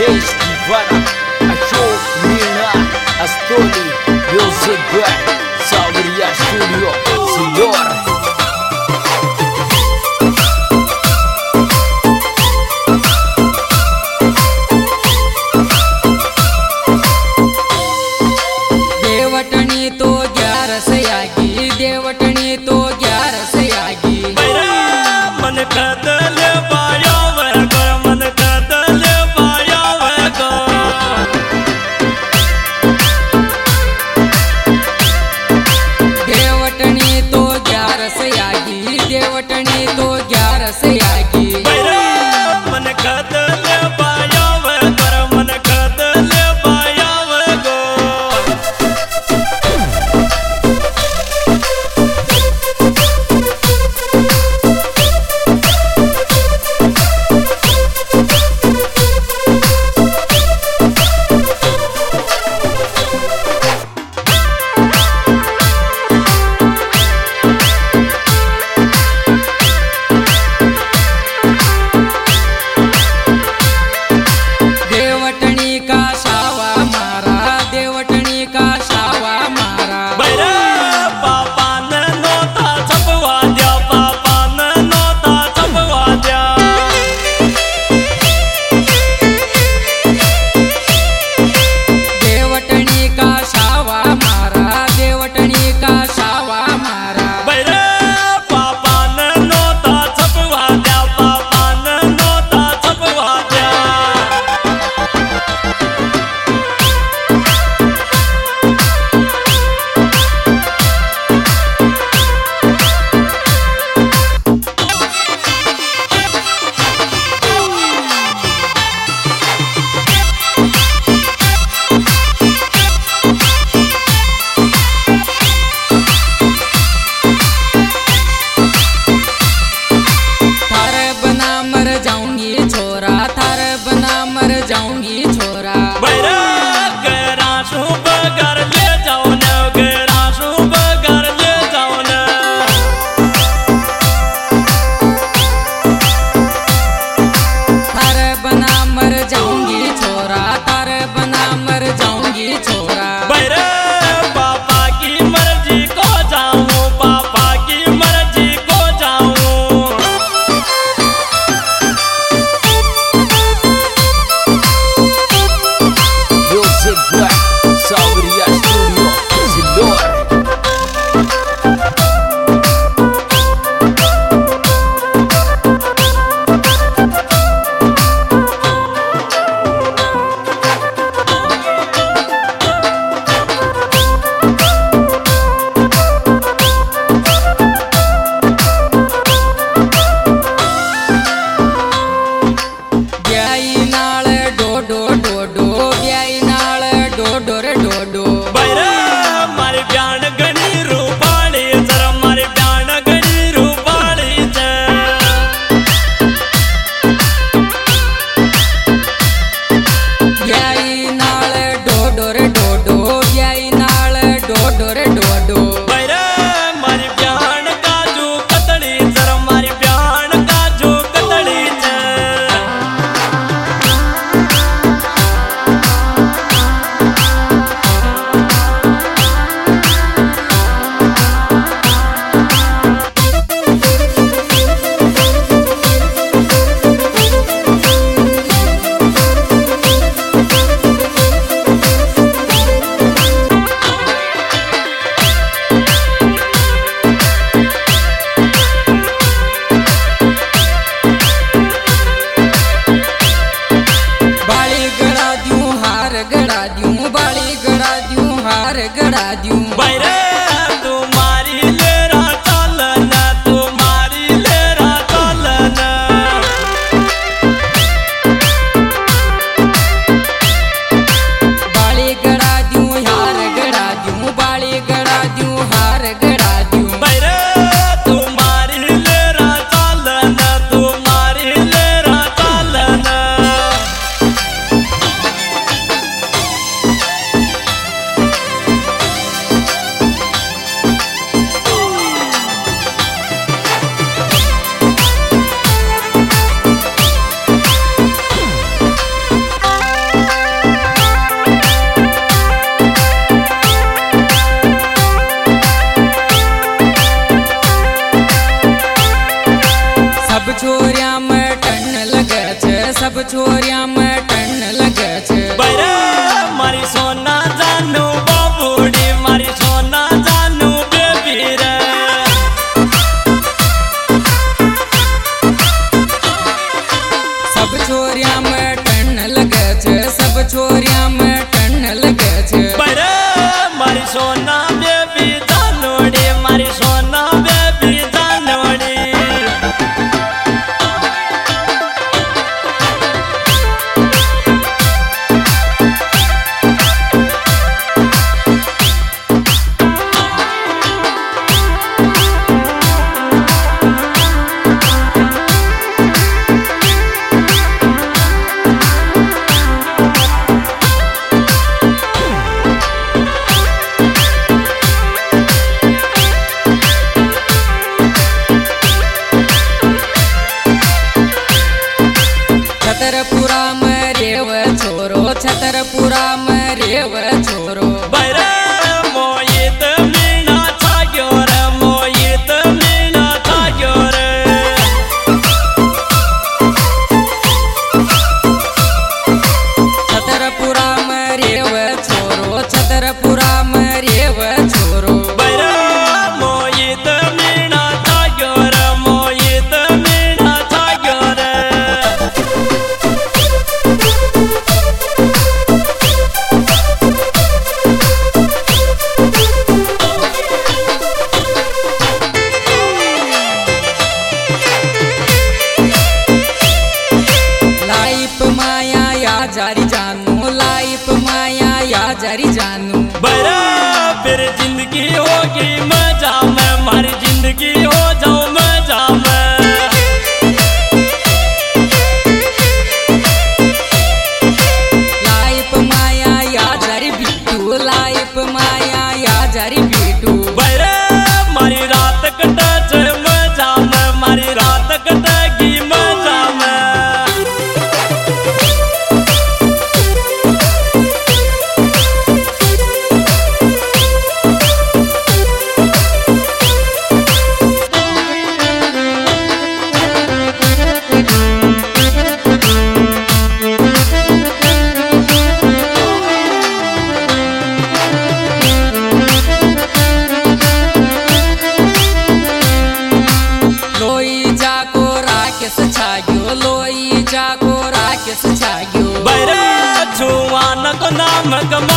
Rajesh Divana, Ashok Meena, Astoli, Music Back, Sabriya Studio, Sindor. देवटणी तो 11 से आगी, देवटणी तो 11 से आगी। मन कदल पाया वैगो, मन कदल पाया वैगो। देवटणी तो 11 से आगी, देवटणी तो 11 से आगी। मन कदल पाया वैगो, मन कदल पाया वैगो। देवटणी का शावा मारा, देवटणी का शावा मारा। पापा ने नोता छपवा दिया, पापा ने नोता छपवा दिया। देवटणी का शावा मारा, देवटणी का शावा मारा। पापा ने नोता छपवा दिया, पापा ने नोता छपवा दिया। थारे बना मर जाऊंगी छोरा, थारे बना मर जाऊंगी छोरा। गैरा शुभ घर ले जाओ न, गैरा शुभ घर ले जाओ न। थारे बना मर जाऊंगी छोरा, थारे बना मर जाऊंगी छोरा। पापा की मर्जी को जाऊं, पापा की मर्जी को जाऊं। छोरिया में टन लगे छे, सब छोरिया में टन लगे छे। बरे मारी सोना जानू बाबूड़ी, मारी सोना जानू बेबी रे। सब छोरिया में टन लगे छे, सब छोरिया में टन लगे छे। बरे मारी सोना बेबी जानोड़ी, मारी सोना बेबी जानोड़ी। छतरपुरा में रेव छोरो, छतरपुरा में रेव छोरो। बरे मोहित मीना छाग्यो रे, मोहित मीना छाग्यो रे। छतरपुरा में रेव छोरो, छतरपुरा में रेव छोरो। बरे मोहित मीना छाग्यो रे, मोहित मीना छाग्यो रे। लाइफ माया या जारी जानू, लाइफ माया या जारी जानू। बरे फिर जिंदगी होगी मजा में, मारी जिंदगी हो जाओ मजा में। लाइफ माया या जारी बिटू, लाइफ माया या जारी बिटू। बरे मारी रात कटे छे मजा में, मारी रात कटेगी मजा में। लोई जाको राकेश छाग्यो, लोई जाको राकेश छाग्यो। बरे छुआन को नाम कमा